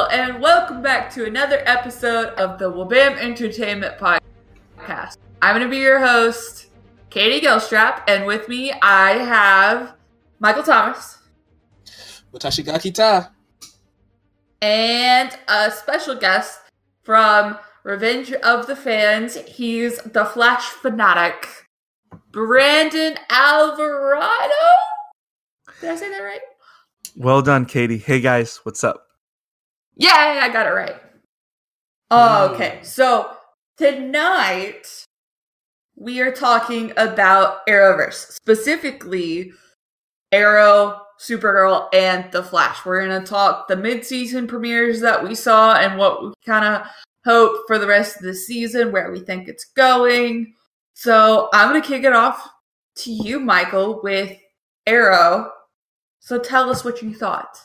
and welcome back to another episode of the Wabam Entertainment Podcast. I'm going to be your host, Katie Gilstrap, and with me I have Michael Thomas. Watashi ga kita. And a special guest from Revenge of the Fans. He's the Flash fanatic, Brandon Alvarado. Did I say that right? Well done, Katie. Hey guys, what's up? Yeah, I got it right. Okay, so tonight we are talking about Arrowverse, specifically Arrow, Supergirl, and The Flash. We're going to talk the mid-season premieres that we saw and what we kind of hope for the rest of the season, where we think it's going. So I'm going to kick it off to you, Michael, with Arrow. So tell us what you thought.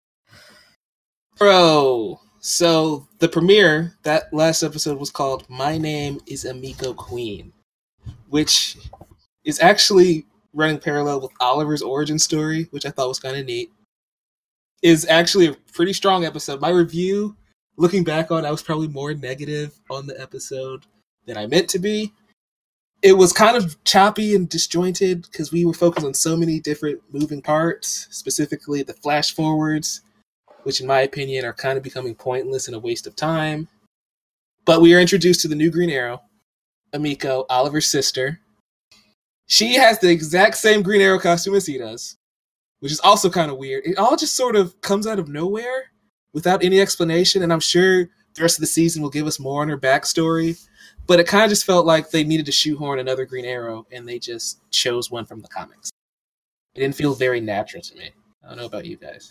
Bro, so the premiere, that last episode was called My Name is Emiko Queen, which is actually running parallel with Oliver's origin story, which I thought was kind of neat. Is actually a pretty strong episode. My review, looking back on, I was probably more negative on the episode than I meant to be. It was kind of choppy and disjointed because we were focused on so many different moving parts, specifically the flash forwards, which in my opinion are kind of becoming pointless and a waste of time. But we are introduced to the new Green Arrow, Emiko, Oliver's sister. She has the exact same Green Arrow costume as he does, which is also kind of weird. It all just sort of comes out of nowhere without any explanation, and I'm sure the rest of the season will give us more on her backstory. But it kind of just felt like they needed to shoehorn another Green Arrow, and they just chose one from the comics. It didn't feel very natural to me. I don't know about you guys.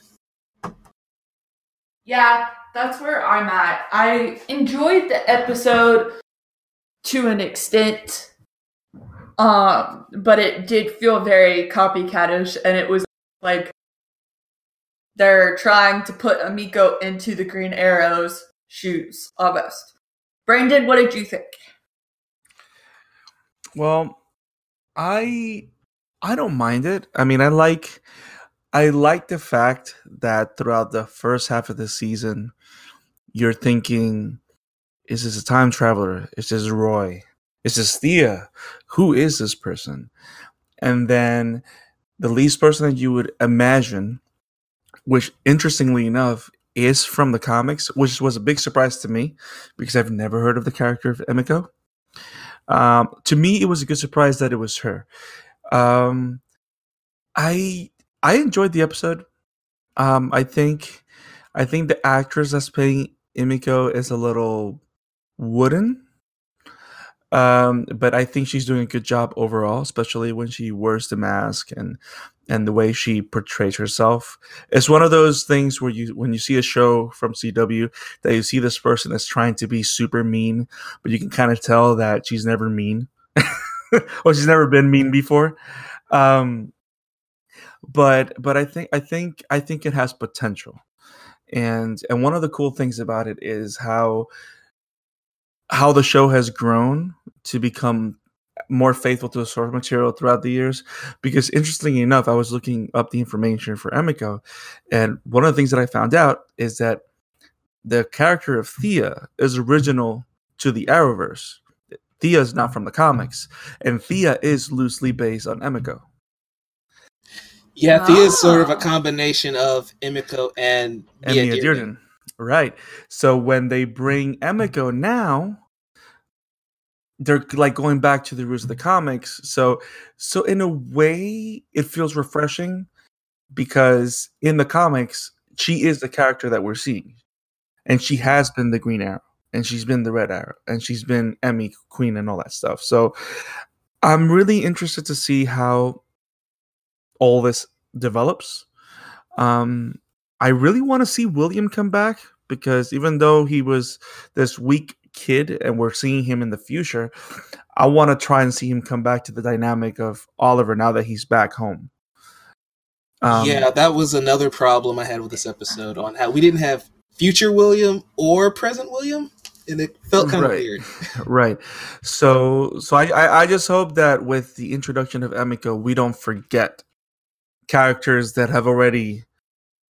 Yeah, that's where I'm at. I enjoyed the episode to an extent, but it did feel very copycatish, and it was like they're trying to put Emiko into the Green Arrow's shoes, almost. Brandon, what did you think? Well, I don't mind it. I mean, I like the fact that throughout the first half of the season, you're thinking, is this a time traveler? Is this Roy? Is this Thea? Who is this person? And then the least person that you would imagine, which interestingly enough is from the comics, which was a big surprise to me because I've never heard of the character of Emiko. To me, it was a good surprise that it was her. I enjoyed the episode. I think the actress that's playing Emiko is a little wooden. But I think she's doing a good job overall, especially when she wears the mask and the way she portrays herself. It's one of those things where when you see a show from CW that you see this person that's trying to be super mean, but you can kind of tell that she's never mean or she's never been mean before. But I think it has potential. And one of the cool things about it is how the show has grown to become more faithful to the source material throughout the years. Because interestingly enough, I was looking up the information for Emiko, and one of the things that I found out is that the character of Thea is original to the Arrowverse. Thea is not from the comics, and Thea is loosely based on Emiko. Yeah, Thea is sort of a combination of Emiko and Mia Dearden. Right. So when they bring Emiko now, they're like going back to the roots of the comics. So in a way, it feels refreshing because in the comics, she is the character that we're seeing. And she has been the Green Arrow, and she's been the Red Arrow, and she's been Emmy Queen and all that stuff. So I'm really interested to see how all this develops. I really want to see William come back because even though he was this weak kid and we're seeing him in the future, I want to try and see him come back to the dynamic of Oliver now that he's back home. Yeah, that was another problem I had with this episode, on how we didn't have future William or present William, and it felt kind of weird. Right. So I just hope that with the introduction of Emiko, we don't forget characters that have already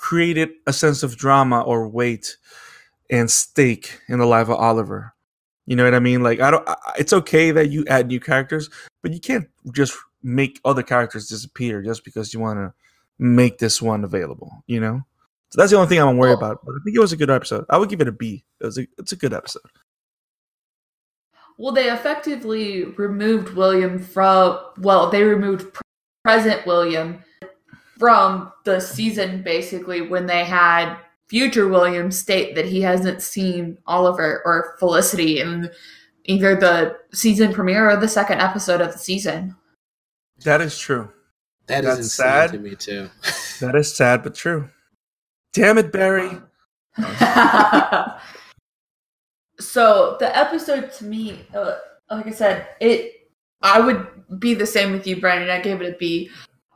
created a sense of drama or weight and stake in the life of Oliver. You know what I mean? Like, it's okay that you add new characters, but you can't just make other characters disappear just because you want to make this one available, you know? So that's the only thing I'm worried about. But I think it was a good episode. I would give it a B. It's a good episode. Well, they effectively removed William they removed present William from the season, basically, when they had future William state that he hasn't seen Oliver or Felicity in either the season premiere or the second episode of the season. That is true. That's insane sad to me too. That is sad but true. Damn it, Barry. So the episode to me, like I said, I would be the same with you, Brandon. I gave it a B.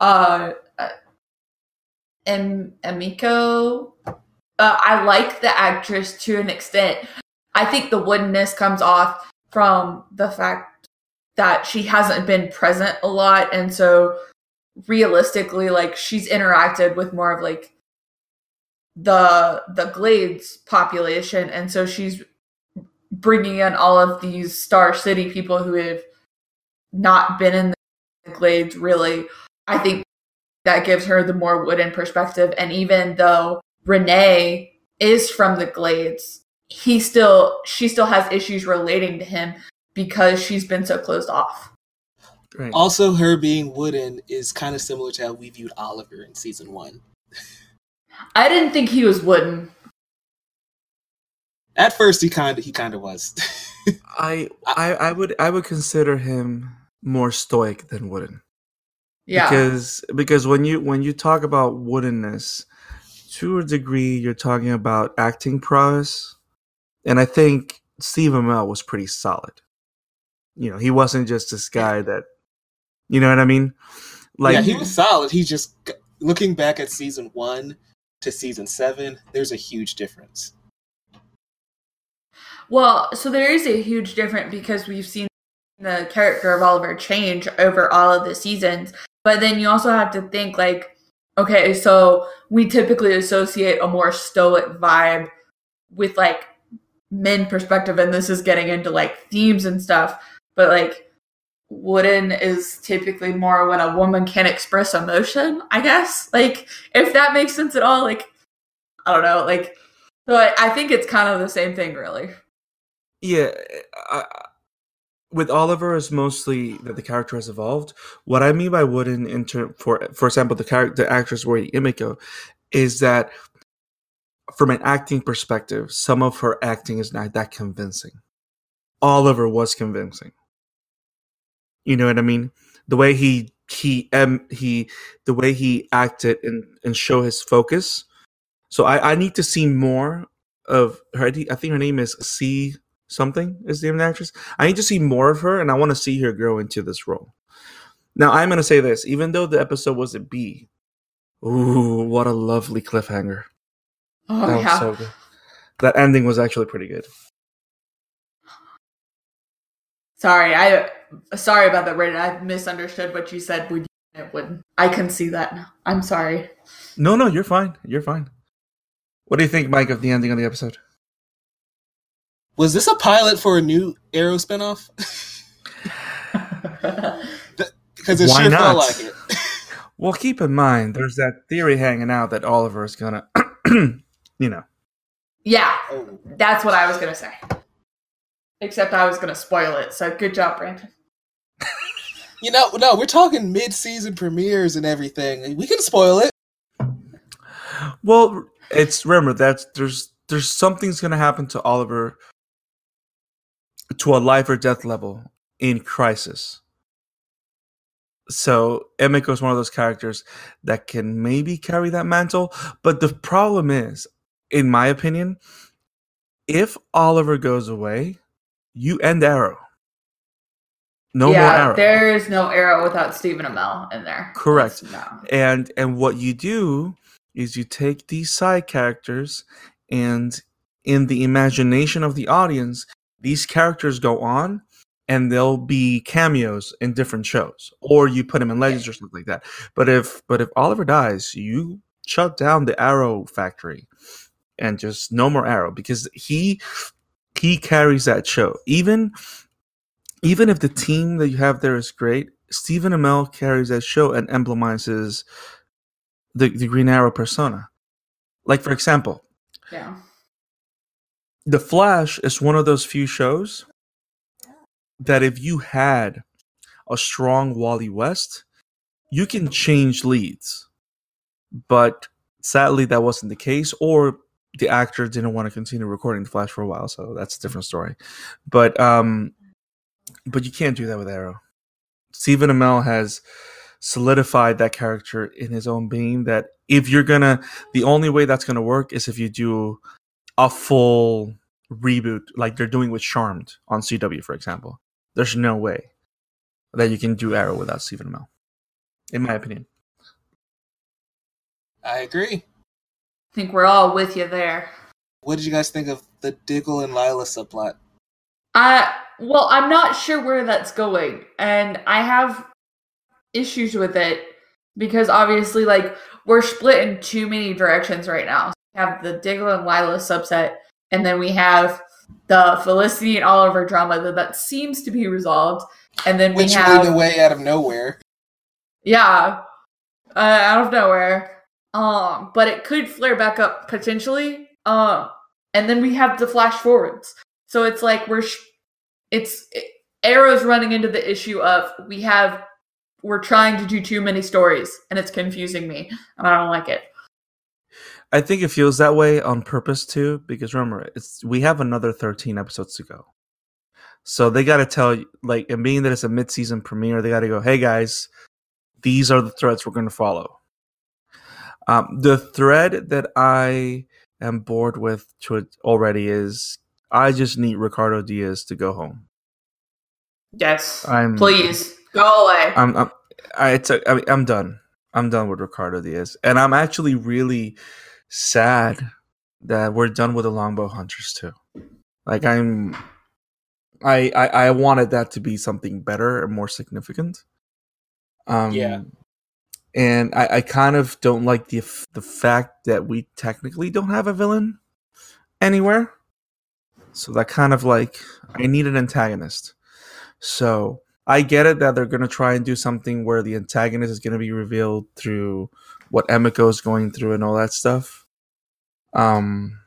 And Emiko, I like the actress to an extent. I think the woodenness comes off from the fact that she hasn't been present a lot, and so realistically, like, she's interacted with more of like the Glades population, and so she's bringing in all of these Star City people who have not been in the Glades, really. I think that gives her the more wooden perspective, and even though Renee is from the Glades, she still has issues relating to him because she's been so closed off. Right. Also, her being wooden is kind of similar to how we viewed Oliver in season 1. I didn't think he was wooden. At first, he kind of was. I would consider him more stoic than wooden. Yeah. Because when you talk about woodenness, to a degree, you're talking about acting prowess, and I think Steve Amell was pretty solid. You know, he wasn't just this guy that, you know what I mean? Like, yeah, he was solid. He just, looking back at season 1 to season 7, there's a huge difference. Well, so there is a huge difference because we've seen the character of Oliver change over all of the seasons. But then you also have to think, like, okay, so we typically associate a more stoic vibe with, like, men perspective, and this is getting into, like, themes and stuff. But, like, wooden is typically more when a woman can express emotion, I guess. Like, if that makes sense at all, like, I don't know. Like, so I think it's kind of the same thing, really. Yeah, with Oliver, is mostly that the character has evolved. What I mean by wooden, for example, the actress Rory Emiko, is that from an acting perspective, some of her acting is not that convincing. Oliver was convincing. You know what I mean? The way he acted and show his focus. So I need to see more of her. I think her name is C. something is the name of the actress. I need to see more of her, and I want to see her grow into this role. Now, I'm going to say this. Even though the episode was a B, ooh, what a lovely cliffhanger. Oh, that was so good. That ending was actually pretty good. Sorry about that, Brandon. I misunderstood what you said. I can see that now. I'm sorry. No, you're fine. You're fine. What do you think, Mike, of the ending of the episode? Was this a pilot for a new Arrow spinoff? Because it sure felt like it. Well, keep in mind, there's that theory hanging out that Oliver is gonna, you know. Yeah, that's what I was gonna say. Except I was gonna spoil it. So good job, Brandon. No, we're talking mid-season premieres and everything. We can spoil it. Well, remember that there's something's gonna happen to Oliver to a life or death level in Crisis. So Emiko is one of those characters that can maybe carry that mantle. But the problem is, in my opinion, if Oliver goes away, you end Arrow. No more Arrow. There is no Arrow without Stephen Amell in there. Correct. No. And what you do is you take these side characters, and in the imagination of the audience, these characters go on and they'll be cameos in different shows, or you put them in Legends or something like that. But if Oliver dies, you shut down the Arrow factory and just no more Arrow, because he carries that show. Even if the team that you have there is great, Stephen Amell carries that show and emblemizes the Green Arrow persona. Like, for example, Yeah. The Flash is one of those few shows that if you had a strong Wally West, you can change leads. But sadly, that wasn't the case, or the actor didn't want to continue recording The Flash for a while, so that's a different story. But you can't do that with Arrow. Stephen Amell has solidified that character in his own being, that if you're gonna, the only way that's gonna work is if you do a full reboot like they're doing with Charmed on CW, for example. There's no way that you can do Arrow without Stephen Amell, in my opinion. I agree. I think we're all with you there. What did you guys think of the Diggle and Lila subplot? Well, I'm not sure where that's going, and I have issues with it because obviously, like, we're split in too many directions right now. We have the Diggle and Lila subset, and then we have the Felicity and Oliver drama that seems to be resolved, and then we have went away out of nowhere. Yeah, out of nowhere. But it could flare back up potentially. And then we have the flash forwards. So it's like Arrow's running into the issue of we're trying to do too many stories, and it's confusing me, and I don't like it. I think it feels that way on purpose too, because remember, we have another 13 episodes to go. So they got to tell you, like, and being that it's a mid-season premiere, they got to go, hey guys, these are the threads we're going to follow. The thread that I am bored with already is I just need Ricardo Diaz to go home. Yes, please go away. I'm done. I'm done with Ricardo Diaz, and I'm actually really sad that we're done with the Longbow Hunters too. Like, I wanted that to be something better and more significant. Yeah. And I kind of don't like the fact that we technically don't have a villain anywhere. So that kind of, like, I need an antagonist. So I get it that they're going to try and do something where the antagonist is going to be revealed through what Emiko is going through and all that stuff. But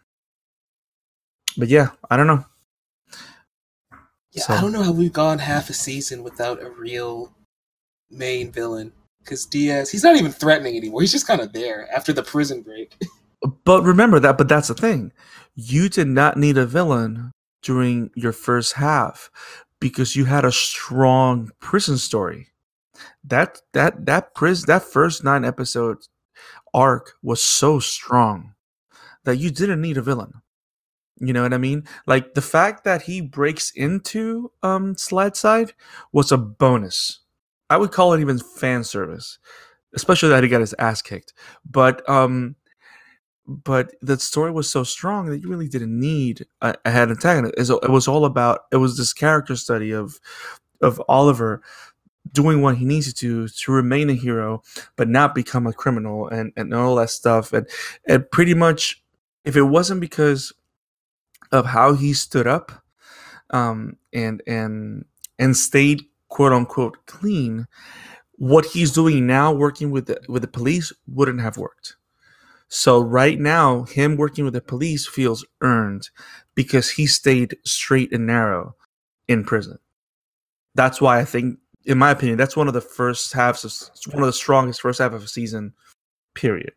yeah, I don't know. Yeah, so I don't know how we've gone half a season without a real main villain. Because Diaz, he's not even threatening anymore. He's just kind of there after the prison break. But remember that. But that's the thing. You did not need a villain during your first half because you had a strong prison story. That first 9 episode arc was so strong that you didn't need a villain. You know what I mean? Like, the fact that he breaks into Slideside was a bonus. I would call it even fan service, especially that he got his ass kicked. But the story was so strong that you really didn't need a head antagonist. It was all about, it was this character study of Oliver doing what he needs to remain a hero, but not become a criminal and all that stuff. And pretty much, if it wasn't because of how he stood up and stayed, quote unquote, clean, what he's doing now, working with the police, wouldn't have worked. So right now, him working with the police feels earned because he stayed straight and narrow in prison. That's why I think, in my opinion, that's one of the strongest first half of a season, period.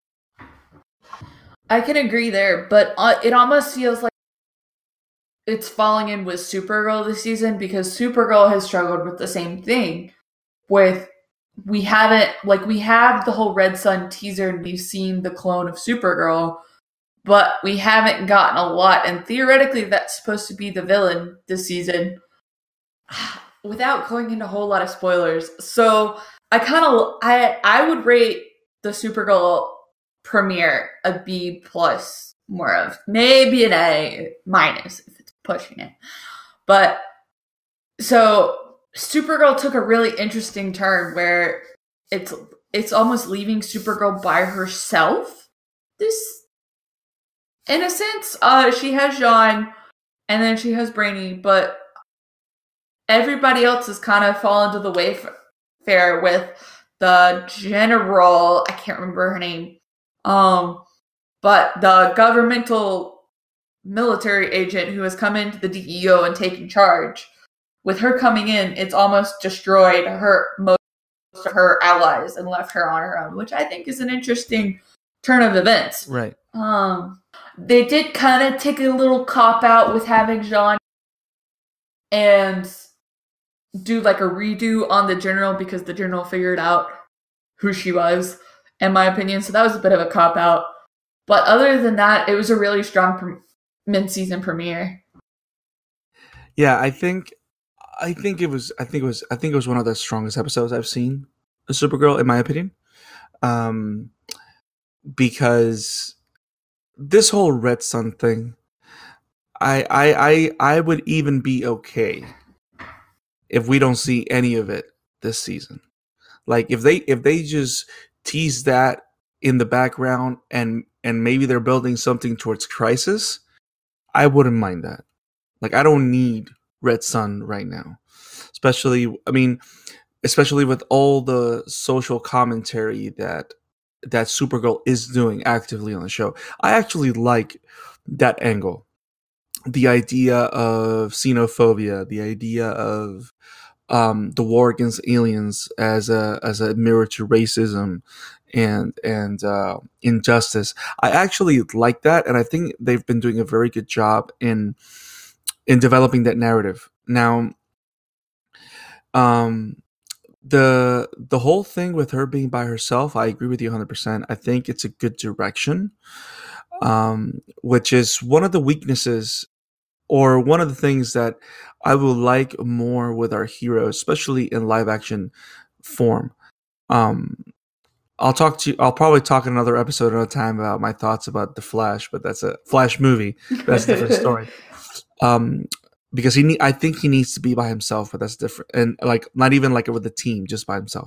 I can agree there, but it almost feels like it's falling in with Supergirl this season because Supergirl has struggled with the same thing. We have the whole Red Sun teaser and we've seen the clone of Supergirl, but we haven't gotten a lot. And theoretically, that's supposed to be the villain this season, without going into a whole lot of spoilers. So I would rate the Supergirl premiere a B+, more of maybe an A- if it's pushing it. But so Supergirl took a really interesting turn where it's it's almost leaving Supergirl by herself. This, in a sense, she has Jean, and then she has Brainy, but everybody else has kind of fallen to the wayfair with the general. I can't remember her name. But the governmental military agent who has come into the DEO and taken charge. With her coming in, it's almost destroyed most of her allies and left her on her own, which I think is an interesting turn of events. Right. They did kind of take a little cop out with having Jean and do like a redo on the general because the general figured out who she was, in my opinion. So that was a bit of a cop out. But other than that, it was a really strong mid-season premiere. Yeah, I think it was one of the strongest episodes I've seen of Supergirl, in my opinion. Because this whole Red Sun thing, I would even be okay if we don't see any of it this season. Like if they just tease that in the background and maybe they're building something towards Crisis, I wouldn't mind that. Like I don't need Red Sun right now. Especially with all the social commentary that Supergirl is doing actively on the show. I actually like that angle. The idea of xenophobia, the idea of the war against aliens as a mirror to racism and injustice. I actually like that, and I think they've been doing a very good job in developing that narrative. Now, the whole thing with her being by herself, I agree with you 100%. I think it's a good direction, which is one of the weaknesses or one of the things that I would like more with our heroes, especially in live action form. I'll probably talk in another episode another time about my thoughts about The Flash, but that's a Flash movie. That's a different story. Because I think he needs to be by himself, but that's different. And like, not even like with a team, just by himself.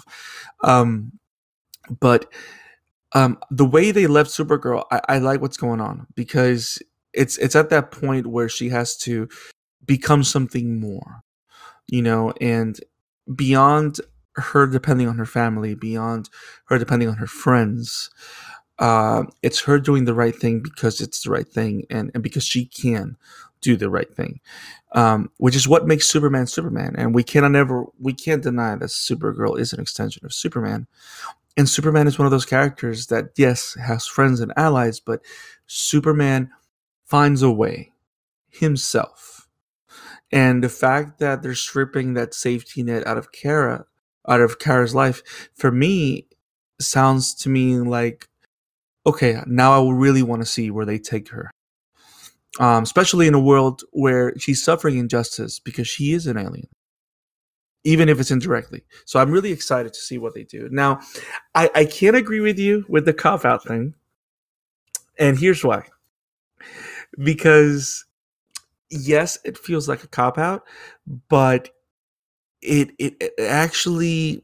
But the way they left Supergirl, I like what's going on because it's at that point where she has to become something more, and beyond her depending on her family, beyond her depending on her friends, it's her doing the right thing because it's the right thing and because she can do the right thing, which is what makes Superman Superman. And we can't deny that Supergirl is an extension of Superman. And Superman is one of those characters that, yes, has friends and allies, but Superman finds a way himself. And the fact that they're stripping that safety net out of Kara's life, for me, sounds to me like, okay, now I will really want to see where they take her. Especially in a world where she's suffering injustice because she is an alien, even if it's indirectly. So I'm really excited to see what they do. Now, I can't agree with you with the cop-out thing, and here's why. Because, yes, it feels like a cop-out, but it actually,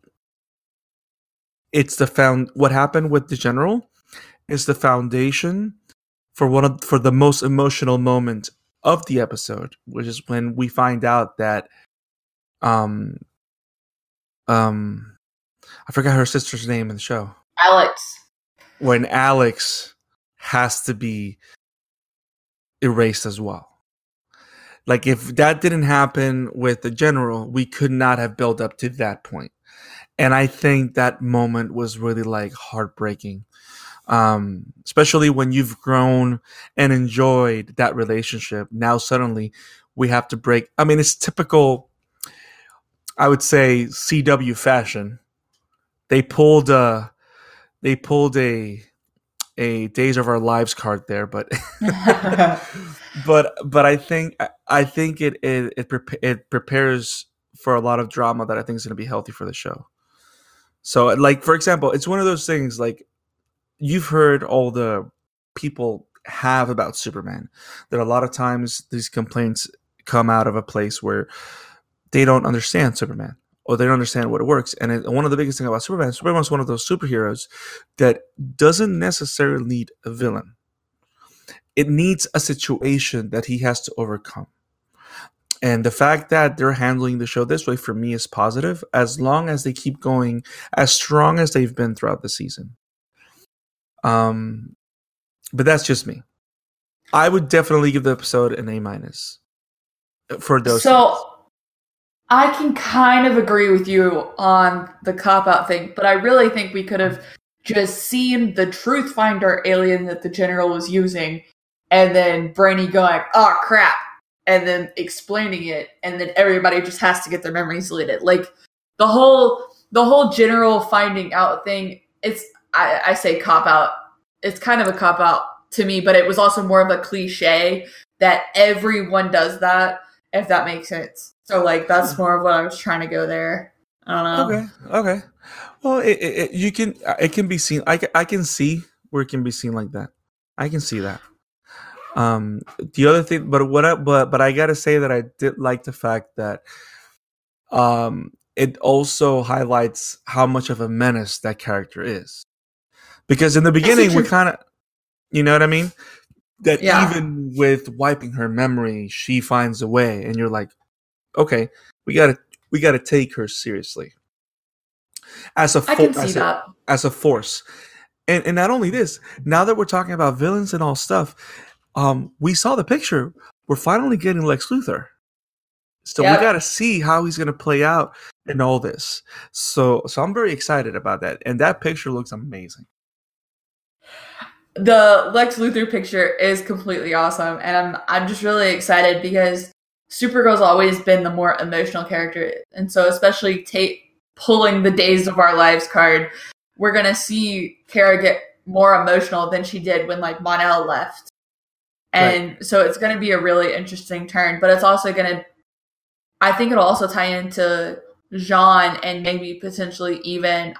what happened with the general is the foundation for the most emotional moment of the episode, which is when we find out that I forgot her sister's name in the show. Alex. When Alex has to be erased as well. Like if that didn't happen with the general, we could not have built up to that point. And I think that moment was really like heartbreaking. Especially when you've grown and enjoyed that relationship. Now suddenly we have to break. I mean, it's typical, I would say, CW fashion. They pulled a Days of Our Lives card there, but but I think it prepares for a lot of drama that I think is going to be healthy for the show. So, like, for example, it's one of those things like you've heard all the people have about Superman, that a lot of times these complaints come out of a place where they don't understand Superman, or they don't understand what it works. And one of the biggest things about Superman's one of those superheroes that doesn't necessarily need a villain. It needs a situation that he has to overcome. And the fact that they're handling the show this way for me is positive, as long as they keep going as strong as they've been throughout the season. But that's just me. I would definitely give the episode an A- for those. So I can kind of agree with you on the cop-out thing, but I really think we could have just seen the truth finder alien that the general was using, and then Brainy going, "Oh crap," and then explaining it, and then everybody just has to get their memories deleted. Like the whole general finding out thing. I say cop out. It's kind of a cop out to me, but it was also more of a cliche that everyone does that, if that makes sense. So like that's more of what I was trying to go there. I don't know. Okay. Well, it can be seen. I can see where it can be seen like that. I can see that. The other thing, but I gotta say that I did like the fact that it also highlights how much of a menace that character is, because in the beginning we're kind of, you know what I mean, that even with wiping her memory, she finds a way, and you're like, okay, we gotta take her seriously as a force. And not only this, now that we're talking about villains and all stuff, we saw the picture. We're finally getting Lex Luthor. So we got to see how he's going to play out in all this. So I'm very excited about that. And that picture looks amazing. The Lex Luthor picture is completely awesome. And I'm just really excited because Supergirl's always been the more emotional character. And so especially pulling the Days of Our Lives card, we're going to see Kara get more emotional than she did when like Mon-El left. And so it's going to be a really interesting turn, but it's also going to, I think it'll also tie into Jean and maybe potentially even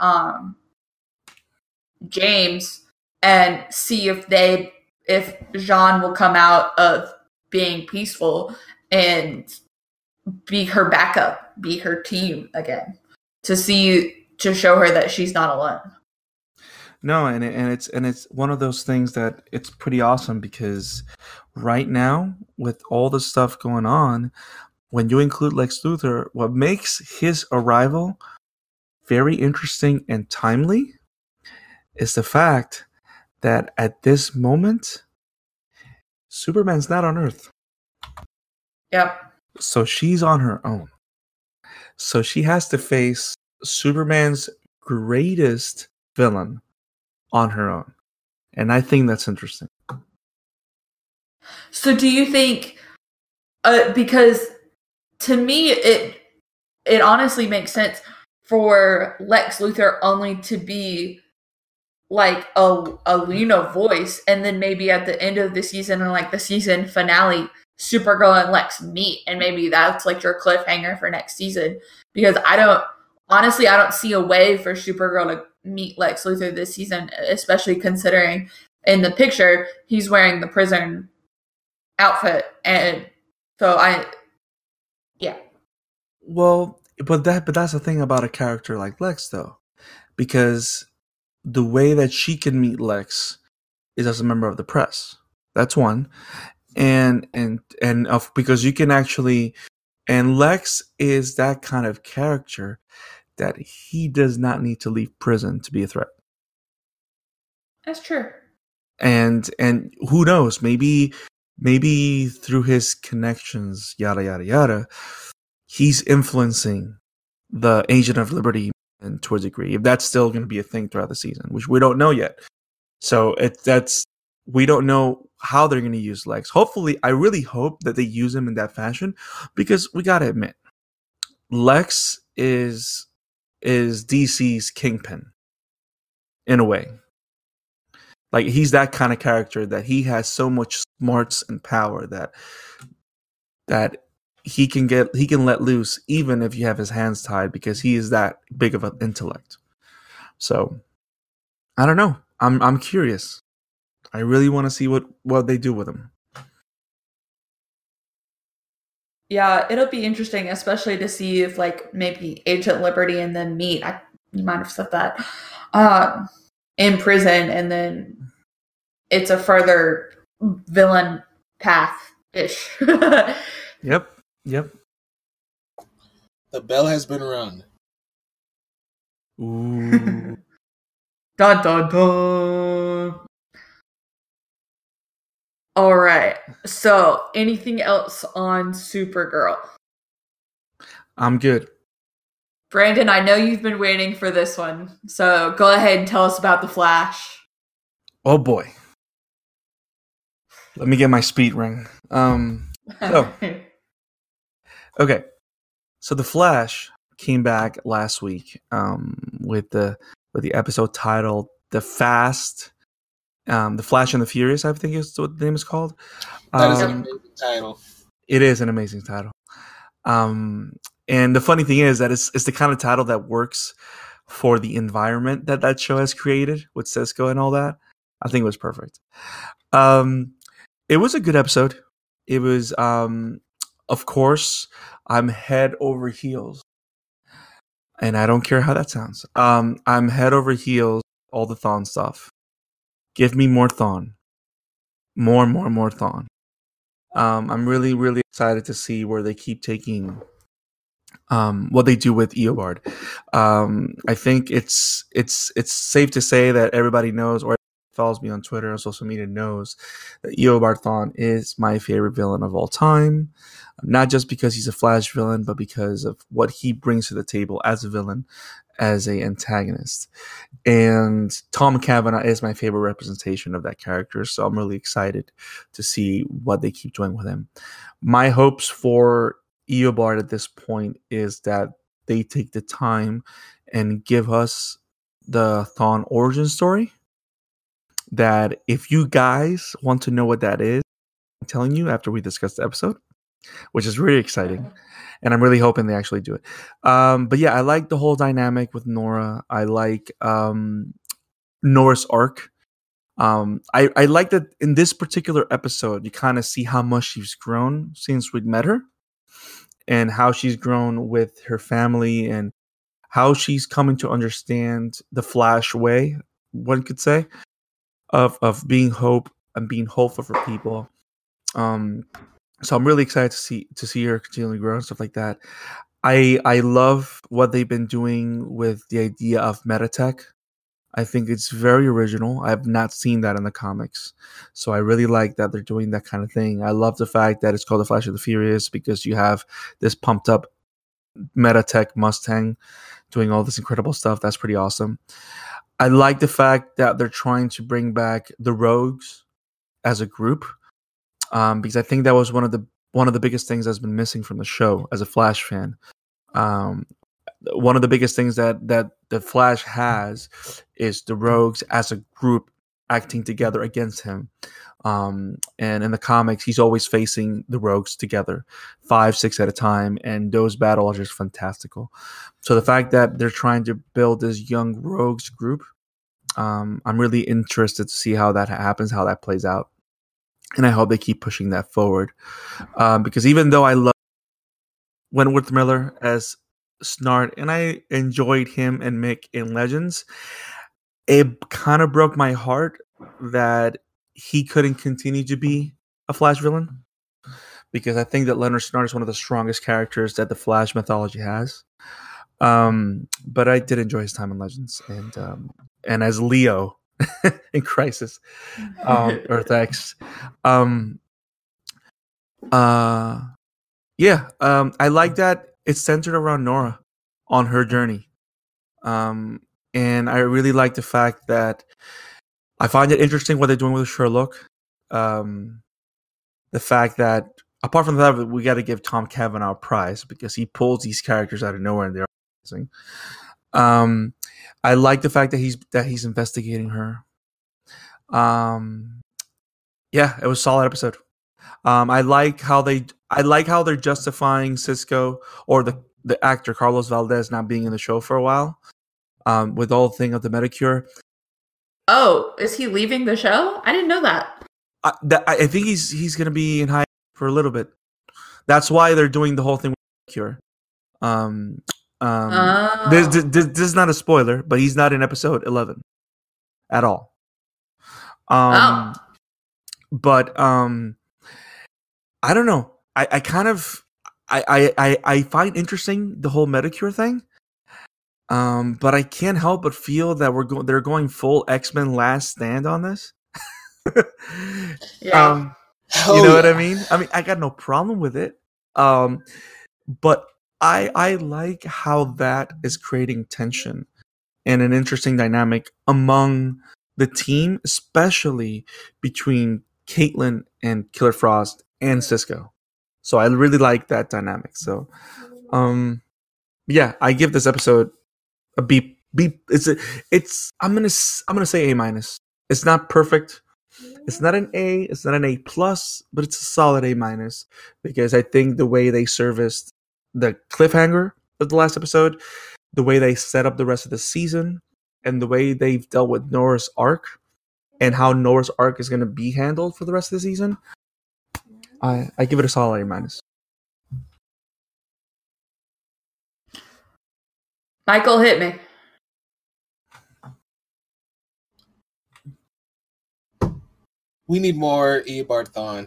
James, and see if Jean will come out of being peaceful and be her backup, be her team again, to show her that she's not alone. No, and it's one of those things that it's pretty awesome, because right now with all the stuff going on, when you include Lex Luthor, what makes his arrival very interesting and timely is the fact that at this moment, Superman's not on Earth. Yep. So she's on her own. So she has to face Superman's greatest villain on her own. And I think that's interesting. So do you think, because to me, it honestly makes sense for Lex Luthor only to be like a Lena voice, and then maybe at the end of the season and like the season finale, Supergirl and Lex meet, and maybe that's like your cliffhanger for next season. Because I don't see a way for Supergirl to meet Lex Luthor this season, especially considering in the picture he's wearing the prison outfit, and so Well, but that's the thing about a character like Lex, though, because the way that she can meet Lex is as a member of the press. That's one, because you can actually, and Lex is that kind of character that he does not need to leave prison to be a threat. that's true. And who knows, maybe through his connections, yada yada yada, he's influencing the Agent of Liberty and to a degree, if that's still going to be a thing throughout the season, which we don't know yet. So we don't know how they're going to use Lex. Hopefully, I really hope that they use him in that fashion, because we got to admit, Lex is DC's kingpin in a way. Like, he's that kind of character that he has so much smarts and power that he can let loose even if you have his hands tied, because he is that big of an intellect. So I don't know. I'm curious. I really want to see what they do with him. Yeah, it'll be interesting, especially to see if like maybe Agent Liberty and then meet. You might have said that in prison, and then it's a further villain path ish. Yep. The bell has been rung. Ooh. Dun dun dun. All right. So, anything else on Supergirl? I'm good. Brandon, I know you've been waiting for this one, so go ahead and tell us about the Flash. Oh boy. Let me get my speed ring. Okay. So the Flash came back last week with the episode titled "The Fast." The Flash and the Furious, I think is what the name is called. That is an amazing title. It is an amazing title. And the funny thing is that it's the kind of title that works for the environment that show has created with Cisco and all that. I think it was perfect. It was a good episode. It was, of course, I'm head over heels. And I don't care how that sounds. I'm head over heels, all the Thawne stuff. Give me more Thawne. More Thawne. I'm really, really excited to see where they keep taking what they do with Eobard. I think it's safe to say that everybody knows, or follows me on Twitter and social media, knows that Eobard Thawne is my favorite villain of all time. Not just because he's a Flash villain, but because of what he brings to the table as a villain, as a antagonist. And Tom Cavanagh is my favorite representation of that character, so I'm really excited to see what they keep doing with him. My hopes for Eobard at this point is that they take the time and give us the Thawne origin story. That if you guys want to know what that is, I'm telling you after we discuss the episode, which is really exciting. And I'm really hoping they actually do it. But yeah, I like the whole dynamic with Nora. I like Nora's arc. I like that in this particular episode, you kind of see how much she's grown since we met her. And how she's grown with her family. And how she's coming to understand the Flash way, one could say. Of being hope and being hopeful for people. So I'm really excited to see her continually grow and stuff like that. I love what they've been doing with the idea of metatech. I think it's very original. I've not seen that in the comics. So I really like that they're doing that kind of thing. I love the fact that it's called the Flash of the Furious because you have this pumped up metatech Mustang doing all this incredible stuff. That's pretty awesome. I like the fact that they're trying to bring back the Rogues as a group, because I think that was one of the biggest things that's been missing from the show as a Flash fan. One of the biggest things that the Flash has is the Rogues as a group acting together against him. And in the comics, he's always facing the Rogues together, 5-6 at a time, and those battles are just fantastical. So the fact that they're trying to build this young Rogues group, I'm really interested to see how that happens, how that plays out. And I hope they keep pushing that forward. Because even though I love Wentworth Miller as Snart, and I enjoyed him and Mick in Legends, it kind of broke my heart that he couldn't continue to be a Flash villain. Because I think that Leonard Snart is one of the strongest characters that the Flash mythology has. But I did enjoy his time in Legends. And as Leo in Crisis, Earth X. I like that it's centered around Nora on her journey. And I really like the fact that I find it interesting what they're doing with Sherlock. The fact that, apart from that, we got to give Tom Cavanagh a prize because he pulls these characters out of nowhere and they're amazing. I like the fact that he's investigating her. It was a solid episode. I like how they're justifying Cisco or the actor Carlos Valdez not being in the show for a while. With the whole thing of the Metacure. Oh, is he leaving the show? I didn't know that. I think he's going to be in high for a little bit. That's why they're doing the whole thing with Cure. This is not a spoiler, but he's not in episode 11 at all. But I don't know. I kind of I find interesting the whole Medicure thing. But I can't help but feel that they're going full X-Men Last Stand on this. Yeah. You know what I mean? I mean, I got no problem with it. But I like how that is creating tension and an interesting dynamic among the team, especially between Caitlin and Killer Frost and Cisco. So I really like that dynamic. So, yeah, I give this episode a B. I'm gonna say A-. It's not perfect. It's not an A. It's not an A+, but it's a solid A- because I think the way they serviced the cliffhanger of the last episode, the way they set up the rest of the season, and the way they've dealt with Nora's arc, and how Nora's arc is going to be handled for the rest of the season, I give it a solid A-. Michael, hit me. We need more Eobard Thawne.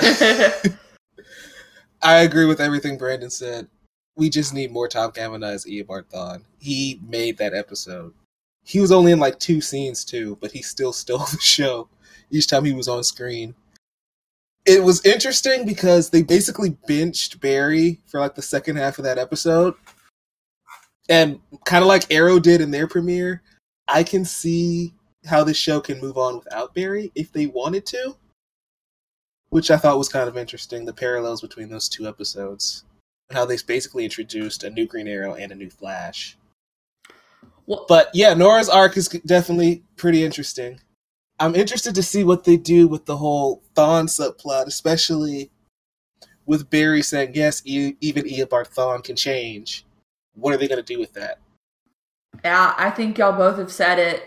I agree with everything Brandon said. We just need more Tom Cavanaugh as Eobard Thawne. He made that episode. He was only in like 2 scenes too, but he still stole the show each time he was on screen. It was interesting because they basically benched Barry for like the second half of that episode. And kind of like Arrow did in their premiere, I can see how this show can move on without Barry if they wanted to. Which I thought was kind of interesting, the parallels between those 2 episodes. And how they basically introduced a new Green Arrow and a new Flash. Well, but yeah, Nora's arc is definitely pretty interesting. I'm interested to see what they do with the whole Thawne subplot, especially with Barry saying, yes, even Eobard Thawne can change. What are they going to do with that? Yeah, I think y'all both have said it.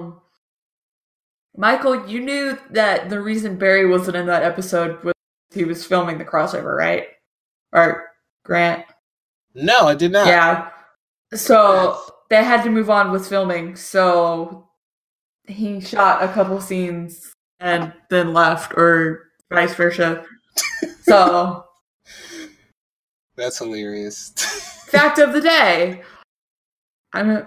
Michael, you knew that the reason Barry wasn't in that episode was he was filming the crossover, right? Or Grant? No, I did not. Yeah. So they had to move on with filming, so he shot a couple scenes and then left, or vice versa. So that's hilarious. Fact of the day. I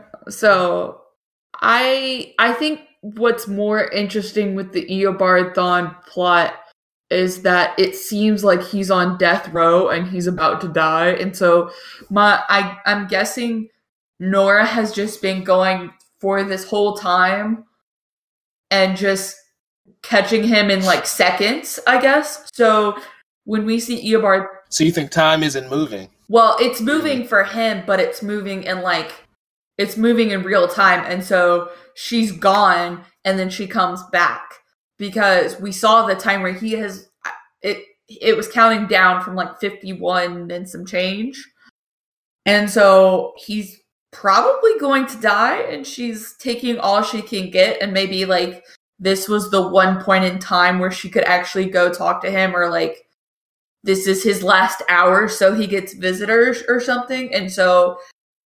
think what's more interesting with the Eobard Thawne plot is that it seems like he's on death row and he's about to die, and so I'm guessing Nora has just been going for this whole time and just catching him in like seconds, I guess. So when we see Eobard, so you think time isn't moving? Well, it's moving for him, but it's moving in real time, and so she's gone and then she comes back because we saw the time where it was counting down from like 51 and some change, and so he's probably going to die, and she's taking all she can get, and maybe like this was the one point in time where she could actually go talk to him, or like this is his last hour, so he gets visitors or something. And so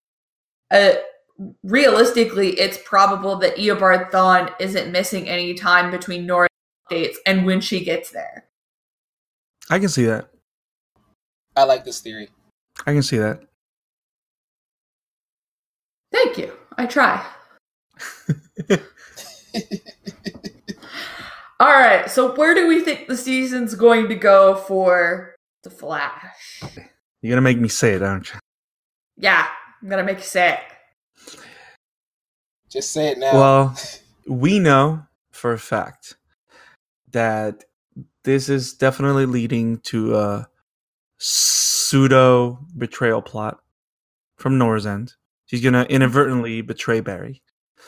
realistically, it's probable that Eobard Thawne isn't missing any time between Nora's updates and when she gets there. I can see that. I like this theory. I can see that. Thank you. I try. All right, so where do we think the season's going to go for The Flash? You're going to make me say it, aren't you? Yeah, I'm going to make you say it. Just say it now. Well, we know for a fact that this is definitely leading to a pseudo betrayal plot from Nora's end. She's going to inadvertently betray Barry.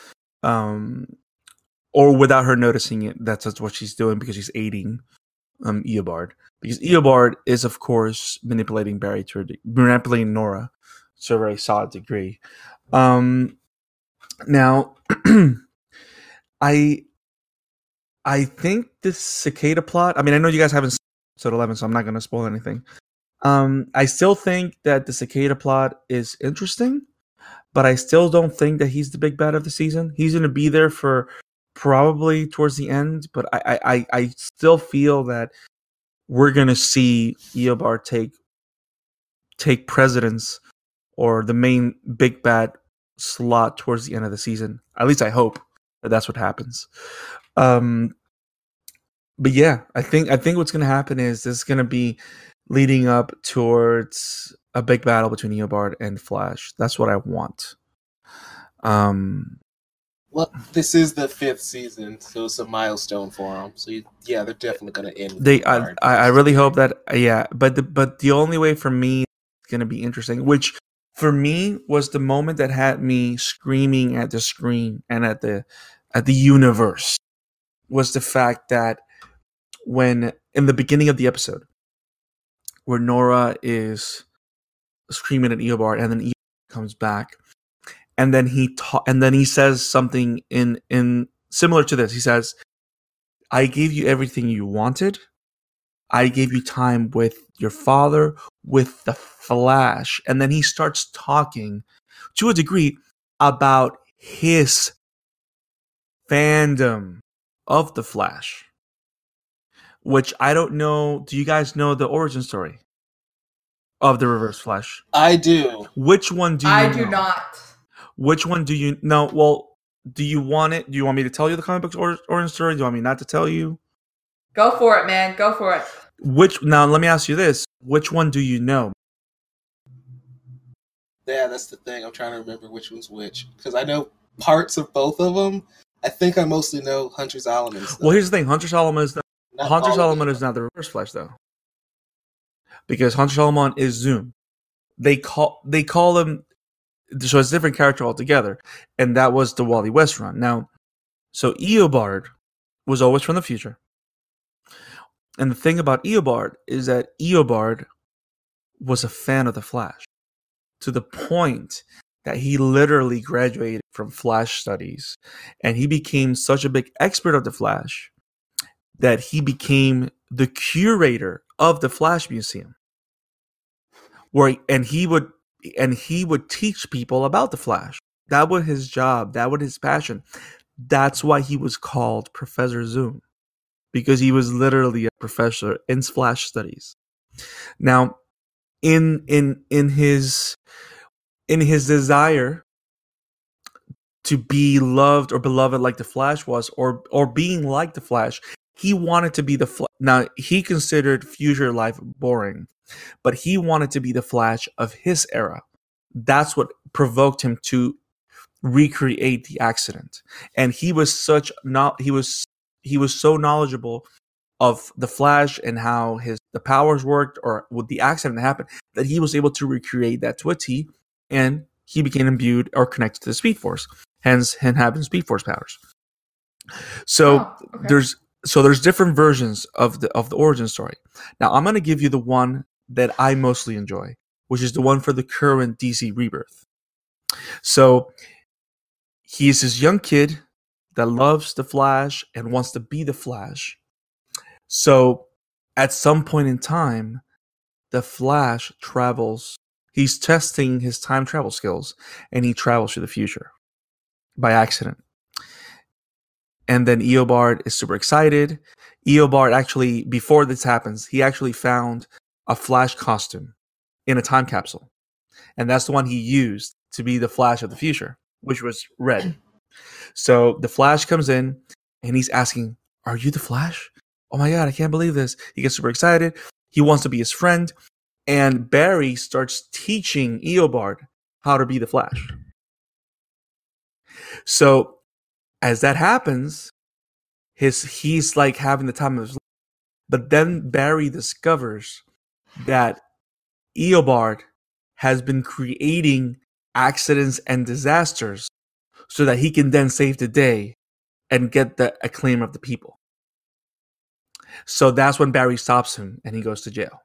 Or without her noticing it, that's what she's doing because she's aiding Eobard. Because Eobard is, of course, manipulating manipulating Nora to a very solid degree. Now, I think this cicada plot. I mean, I know you guys haven't seen episode 11, so I'm not going to spoil anything. I still think that the Cicada plot is interesting, but I still don't think that he's the big bad of the season. He's going to be there for probably towards the end, but I still feel that we're going to see Eobard take precedence or the main big bad slot towards the end of the season. At least I hope that that's what happens. But yeah, I think what's going to happen is this is going to be leading up towards a big battle between Eobard and Flash. That's what I want. Well, this is the 5th season, so it's a milestone for them. So they're definitely going to end. I really hope that but the only way for me it's going to be interesting, which for me was the moment that had me screaming at the screen and at the universe, was the fact that when in the beginning of the episode where Nora is screaming at Eobard and then Eobard comes back and then he says something in similar to this. He says, "I gave you everything you wanted. I gave you time with your father, with the Flash." And then he starts talking to a degree about his fandom of the Flash, which I don't know. Do you guys know the origin story of the Reverse Flash? I do. Which one do you I know? do not. Which one do you know? Well, do you want it? Do you want me to tell you the comic book's origin story? Do you want me not to tell you? Go for it, man. Go for it. Now, let me ask you this. Which one do you know? Yeah, that's the thing. I'm trying to remember which one's which. Because I know parts of both of them. I think I mostly know Hunter Zolomon. Well, here's the thing. Hunter Zolomon is not the Reverse Flash, though. Because Hunter Zolomon is Zoom. They call him... So it's a different character altogether. And that was the Wally West run. Now, so Eobard was always from the future. And the thing about Eobard is that Eobard was a fan of the Flash to the point that he literally graduated from Flash studies, and he became such a big expert of the Flash that he became the curator of the Flash Museum, and he would teach people about the Flash. That was his job. That was his passion. That's why he was called Professor Zoom, because he was literally a professor in Flash studies. Now, in his desire to be loved or beloved like the Flash was, or being like the Flash, he wanted to be the Flash. Now, he considered future life boring, but he wanted to be the Flash of his era. That's what provoked him to recreate the accident. And he was so knowledgeable of the Flash and how the powers worked, or with the accident that happened, that he was able to recreate that to a T, and he became imbued or connected to the Speed Force, hence him having Speed Force powers. So there's different versions of the origin story. Now I'm going to give you the one that I mostly enjoy, which is the one for the current DC Rebirth. So he's this young kid that loves the Flash and wants to be the Flash. So at some point in time, the Flash travels. He's testing his time travel skills, and he travels to the future by accident. And then Eobard is super excited. Eobard actually, before this happens, he actually found a Flash costume in a time capsule. And that's the one he used to be the Flash of the future, which was red. So the Flash comes in, and he's asking, "Are you the Flash? Oh my God, I can't believe this." He gets super excited. He wants to be his friend. And Barry starts teaching Eobard how to be the Flash. So as that happens, he's like having the time of his life. But then Barry discovers that Eobard has been creating accidents and disasters so that he can then save the day and get the acclaim of the people. So that's when Barry stops him and he goes to jail.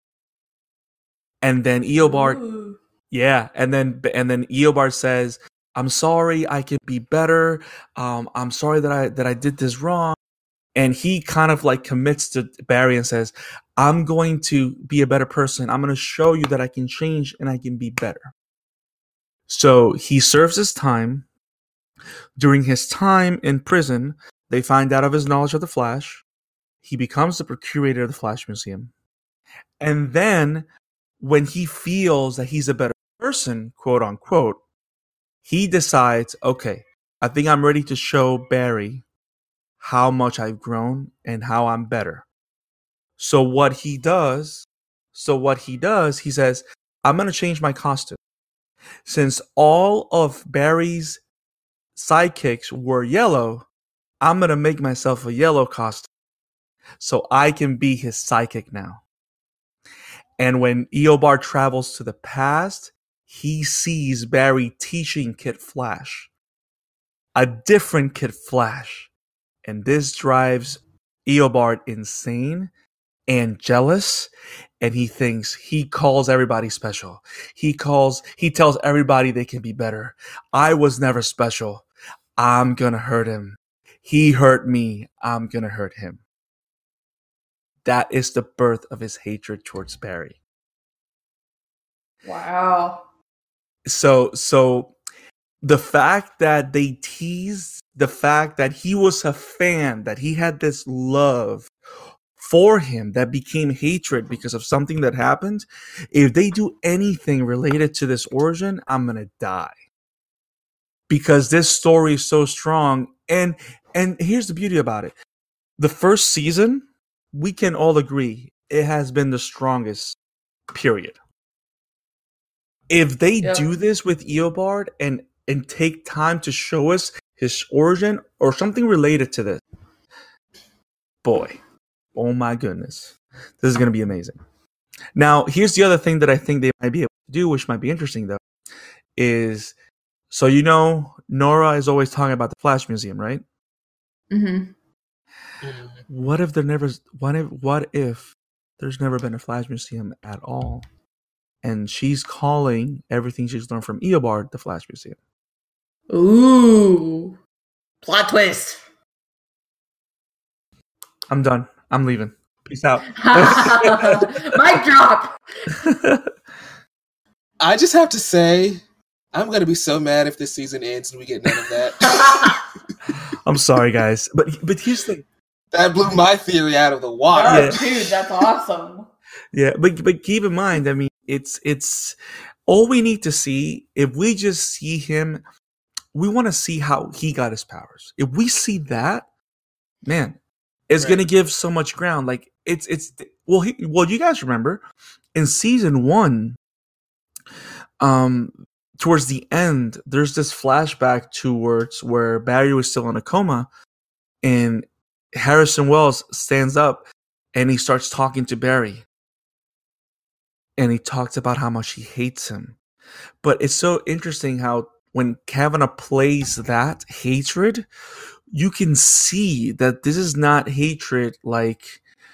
And then Eobard, and then Eobard says, "I'm sorry, I can be better. I'm sorry that I did this wrong." And he kind of like commits to Barry and says, I'm going to be a better person. I'm going to show you that I can change and I can be better. So he serves his time. During his time in prison, they find out of his knowledge of the Flash. He becomes the curator of the Flash Museum. And then when he feels that he's a better person, quote unquote, he decides, okay, I think I'm ready to show Barry how much I've grown and how I'm better. So what he does, he says, I'm going to change my costume. Since all of Barry's sidekicks were yellow, I'm going to make myself a yellow costume so I can be his sidekick now. And when Eobard travels to the past, he sees Barry teaching Kid Flash, a different Kid Flash. And this drives Eobard insane and jealous. And he calls everybody special. He tells everybody they can be better. I was never special. I'm going to hurt him. He hurt me. I'm going to hurt him. That is the birth of his hatred towards Barry. Wow. So the fact that they teased the fact that he was a fan, that he had this love for him that became hatred because of something that happened, if they do anything related to this origin, I'm going to die. Because this story is so strong. And here's the beauty about it. The first season, we can all agree, it has been the strongest, period. If they do this with Eobard and take time to show us his origin or something related to this, boy, oh my goodness, this is going to be amazing. Now, here's the other thing that I think they might be able to do, which might be interesting though, is, so Nora is always talking about the Flash Museum, right? Mm-hmm. What if there's never been a Flash Museum at all? And she's calling everything she's learned from Eobard the Flash Museum. Ooh. Plot twist. I'm done. I'm leaving. Peace out. Mic drop. I just have to say, I'm going to be so mad if this season ends and we get none of that. I'm sorry, guys. But here's the thing. That blew my theory out of the water. Oh, dude, that's awesome. Yeah, but keep in mind, I mean, it's all we need to see. If we just see him, we want to see how he got his powers. If we see that, man, it's going to give so much ground. Like well, you guys remember in season 1, towards the end, there's this flashback towards where Barry was still in a coma, and Harrison Wells stands up and he starts talking to Barry. And he talks about how much he hates him. But it's so interesting how when Kavanagh plays that hatred, you can see that this is not hatred like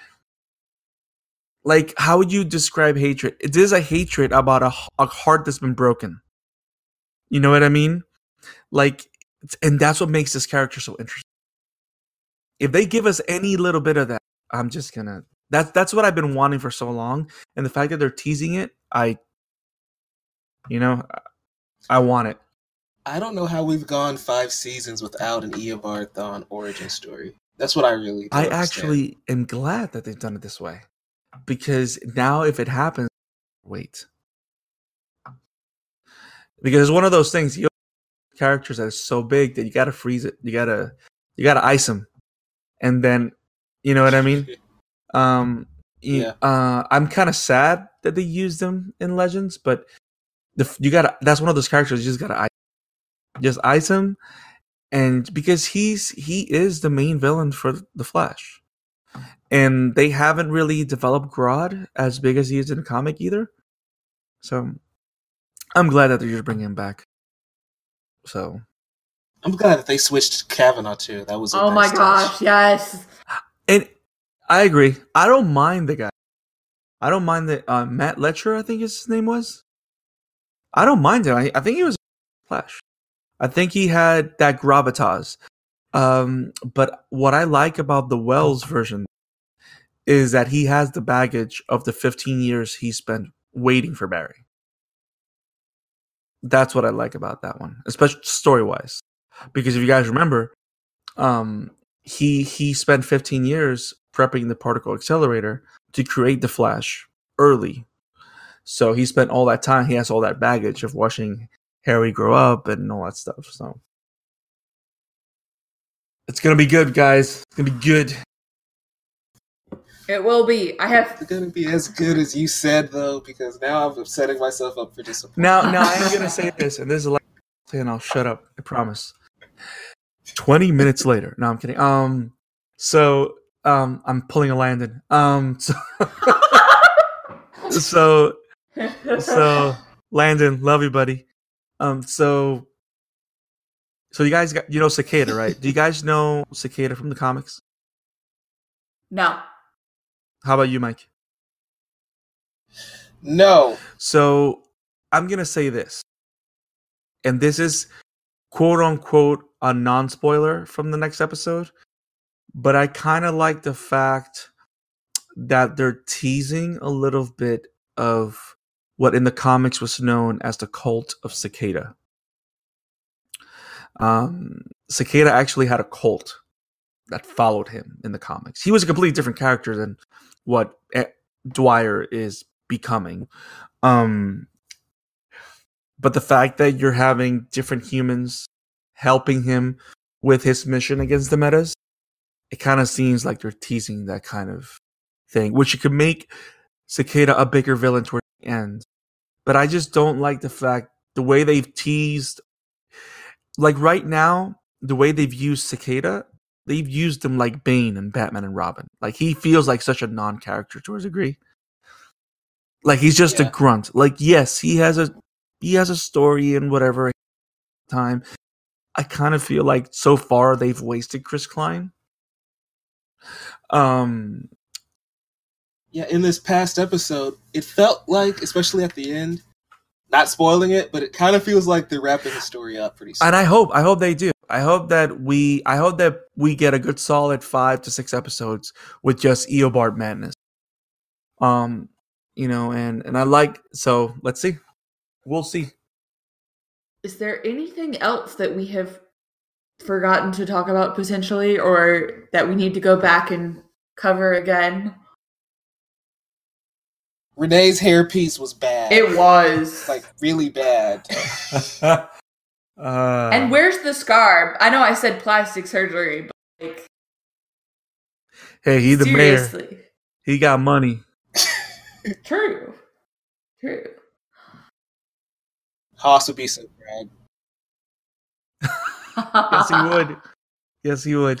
how would you describe hatred? It is a hatred about a heart that's been broken. You know what I mean? And that's what makes this character so interesting. If they give us any little bit of that, I'm just gonna... That's what I've been wanting for so long. And the fact that they're teasing it, I want it. I don't know how we've gone 5 seasons without an Eobard Thawne origin story. That's what I really don't understand. Actually am glad that they've done it this way. Because now if it happens, wait. Because it's one of those things, characters that is so big that you gotta freeze it. You gotta ice them. And then, you know what I mean? Yeah. I'm kind of sad that they used them in Legends, but that's one of those characters you just gotta ice him, and because he is the main villain for the Flash, and they haven't really developed Grodd as big as he is in the comic either. So I'm glad that they're just bringing him back. So I'm glad that they switched Kavanagh too. That was oh my gosh, yes. And I agree. I don't mind the guy. I don't mind the Matt Letcher, I think his name was. I don't mind him. I think he was Flash. I think he had that gravitas. But what I like about the Wells version is that he has the baggage of the 15 years he spent waiting for Barry. That's what I like about that one, especially story-wise. Because if you guys remember, he spent 15 years prepping the particle accelerator to create the Flash early. So he spent all that time. He has all that baggage of watching Harry grow up and all that stuff. So it's gonna be good, guys. It's gonna be good. It will be. It's gonna be as good as you said, though, because now I'm setting myself up for disappointment. Now I am gonna say this, and this is a and I'll shut up. I promise. 20 minutes later. No, I'm kidding. So I'm pulling a Landon. So Landon, love you, buddy. So you guys got Cicada, right? Do you guys know Cicada from the comics? No. How about you, Mike? No. So I'm gonna say this, and this is quote unquote a non-spoiler from the next episode, but I kind of like the fact that they're teasing a little bit of what in the comics was known as the cult of Cicada. Cicada actually had a cult that followed him in the comics. He was a completely different character than what Dwyer is becoming. But the fact that you're having different humans helping him with his mission against the Metas, it kind of seems like they're teasing that kind of thing, which could make Cicada a bigger villain toward the end. But I just don't like the way they've teased. Like right now, the way they've used Cicada, they've used him like Bane and Batman and Robin. Like he feels like such a non-character to a degree. Like he's just a grunt. Like yes, he has a story and whatever time. I kind of feel like so far they've wasted Chris Klein. In this past episode, it felt like, especially at the end, not spoiling it, but it kind of feels like they're wrapping the story up pretty soon. And I hope they do. I hope that we get a good solid 5 to 6 episodes with just Eobard madness. And I like, so let's see. We'll see. Is there anything else that we have forgotten to talk about potentially, or that we need to go back and cover again? Renee's hairpiece was bad. It was. Like, really bad. And where's the scar? I know I said plastic surgery, but like... Hey, he's seriously. The mayor. He got money. True. Haas would be so proud. Yes, he would.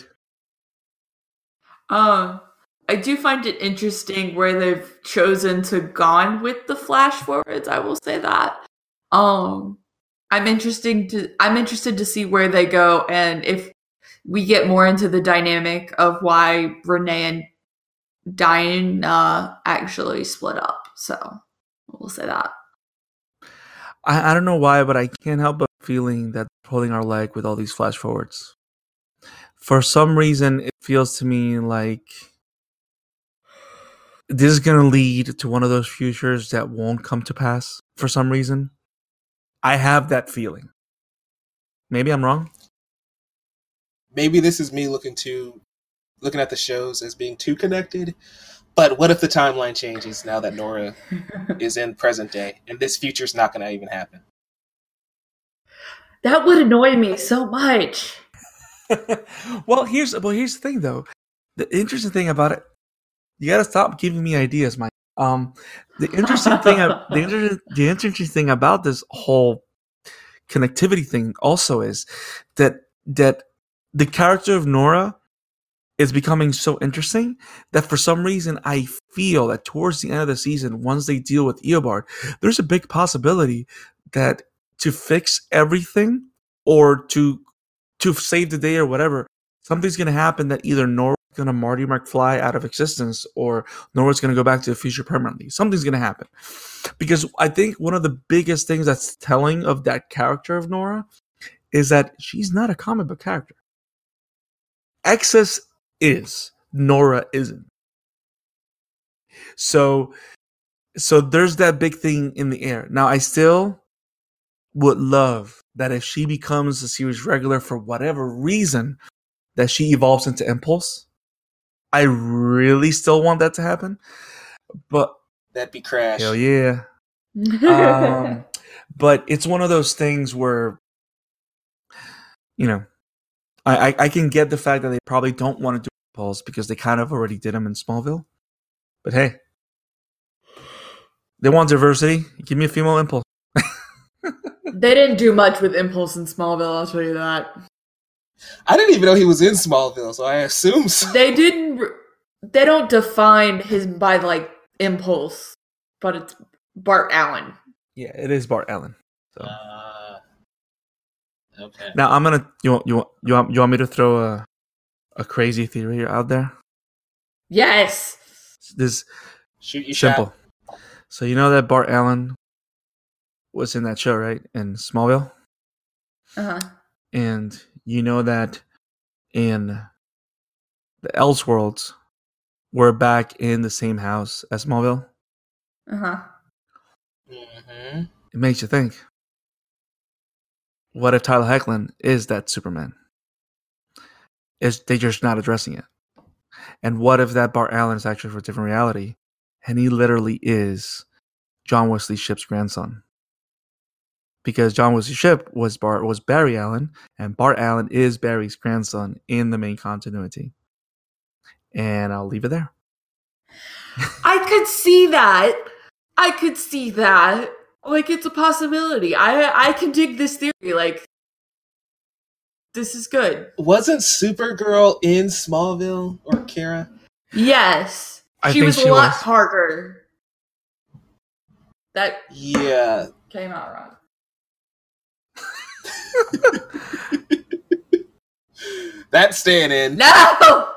I do find it interesting where they've chosen to gone with the flash forwards. I will say that. I'm interested to see where they go and if we get more into the dynamic of why Renee and Diane actually split up. So we'll say that. I don't know why, but I can't help but feeling that they're pulling our leg with all these flash forwards. For some reason, it feels to me like this is going to lead to one of those futures that won't come to pass for some reason. I have that feeling. Maybe I'm wrong. Maybe this is me looking at the shows as being too connected. But what if the timeline changes now that Nora is in present day and this future's not going to even happen? That would annoy me so much. Well, here's the thing though. The interesting thing about it, you got to stop giving me ideas, Mike. The interesting thing about this whole connectivity thing also is that the character of Nora is becoming so interesting that for some reason I feel that towards the end of the season, once they deal with Eobard, there's a big possibility that to fix everything or to save the day or whatever, something's going to happen that either Nora's going to Marty McFly out of existence or Nora's going to go back to the future permanently. Something's going to happen. Because I think one of the biggest things that's telling of that character of Nora is that she's not a comic book character. Excess is. Nora isn't. So there's that big thing in the air. Now, I still would love that if she becomes a series regular for whatever reason, that she evolves into Impulse. I really still want that to happen. But That'd be Crash. hell yeah. But it's one of those things where, I can get the fact that they probably don't want to do Impulse because they kind of already did them in Smallville. But hey, they want diversity. Give me a female Impulse. They didn't do much with Impulse in Smallville, I'll tell you that. I didn't even know he was in Smallville, so I assume so. They don't define his by Impulse, but it's Bart Allen. Yeah, it is Bart Allen. So okay. now I'm gonna you want me to throw a crazy theory out there? Yes. This Shoot your simple. shot. So you know that Bart Allen was in that show, right? In Smallville? Uh-huh. And you know that in the Elseworlds, we're back in the same house as Smallville? Uh-huh. Mm-hmm. It makes you think. What if Tyler Hoechlin is that Superman? They're just not addressing it. And what if that Bart Allen is actually for a different reality, and he literally is John Wesley Shipp's grandson? Because John Wesley Shipp was Barry Allen, and Bart Allen is Barry's grandson in the main continuity. And I'll leave it there. I could see that. Like, it's a possibility. I can dig this theory. Like, this is good. Wasn't Supergirl in Smallville or Kara? Yes. I She think was she a lot was. harder. That Yeah. came out wrong. That's staying in. No!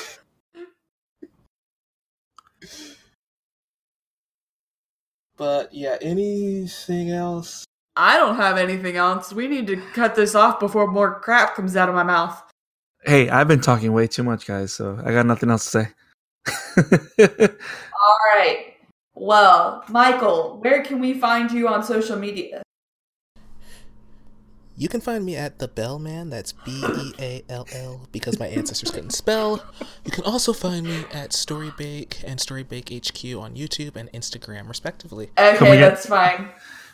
But yeah, anything else? I don't have anything else. We need to cut this off before more crap comes out of my mouth. Hey, I've been talking way too much, guys, so I got nothing else to say. All right. Well, Michael, where can we find you on social media? You can find me at The Bellman, that's Beall, because my ancestors couldn't spell. You can also find me at Storybake and Storybake HQ on YouTube and Instagram, respectively. Okay, that's fine.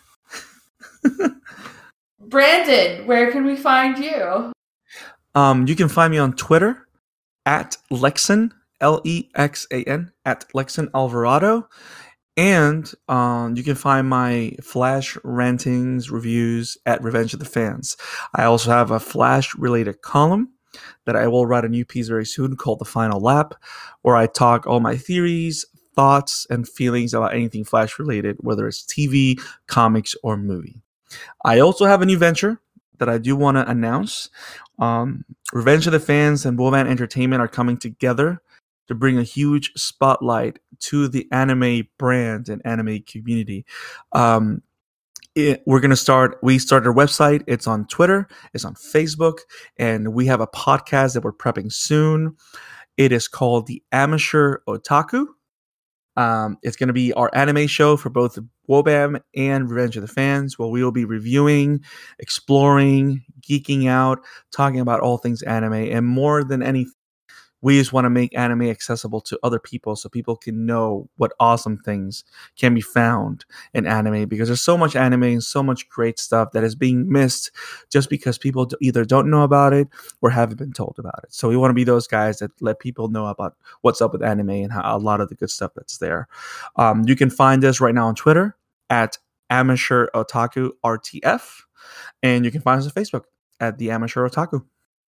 Brandon, where can we find you? You can find me on Twitter at Lexan, Lexan, at Lexan Alvarado. And you can find my Flash rantings, reviews at Revenge of the Fans. I also have a Flash-related column that I will write a new piece very soon called The Final Lap, where I talk all my theories, thoughts, and feelings about anything Flash-related, whether it's TV, comics, or movie. I also have a new venture that I do want to announce. Revenge of the Fans and Wolfman Entertainment are coming together to bring a huge spotlight to the anime brand and anime community. We started our website. It's on Twitter, it's on Facebook, and we have a podcast that we're prepping soon. It is called The Amateur Otaku. It's going to be our anime show for both Wobam and Revenge of the Fans, where we will be reviewing, exploring, geeking out, talking about all things anime, and more than anything, we just want to make anime accessible to other people so people can know what awesome things can be found in anime, because there's so much anime and so much great stuff that is being missed just because people either don't know about it or haven't been told about it. So we want to be those guys that let people know about what's up with anime and how a lot of the good stuff that's there. You can find us right now on Twitter at Amateur Otaku RTF, and you can find us on Facebook at The Amateur Otaku.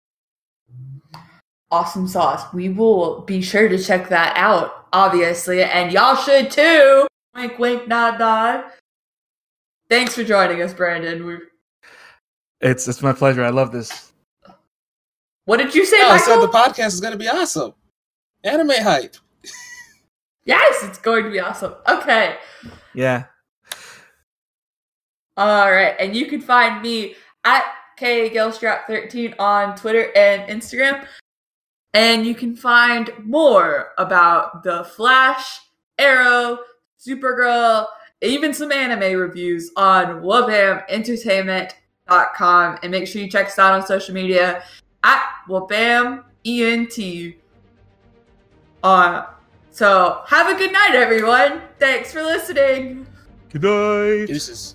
Awesome sauce. We will be sure to check that out, obviously, and y'all should too. Wink, wink, nod, nod. Thanks for joining us, Brandon. It's my pleasure. I love this. What did you say, I Michael? said the podcast is going to be awesome. Anime hype. Yes, it's going to be awesome. Okay. Yeah. All right, and you can find me at KGilstrap13 on Twitter and Instagram. And you can find more about The Flash, Arrow, Supergirl, even some anime reviews on wabamentertainment.com. And make sure you check us out on social media at WabamENT. So have a good night, everyone. Thanks for listening. Good night. Deuces.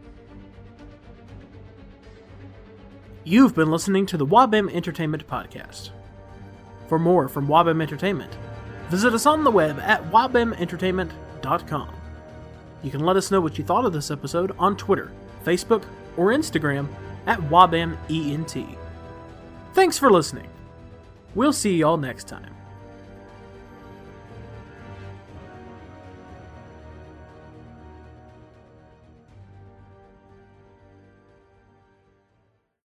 You've been listening to the Wabam Entertainment Podcast. For more from Wabam Entertainment, visit us on the web at wabamentertainment.com. You can let us know what you thought of this episode on Twitter, Facebook, or Instagram at WabamENT. Thanks for listening. We'll see y'all next time.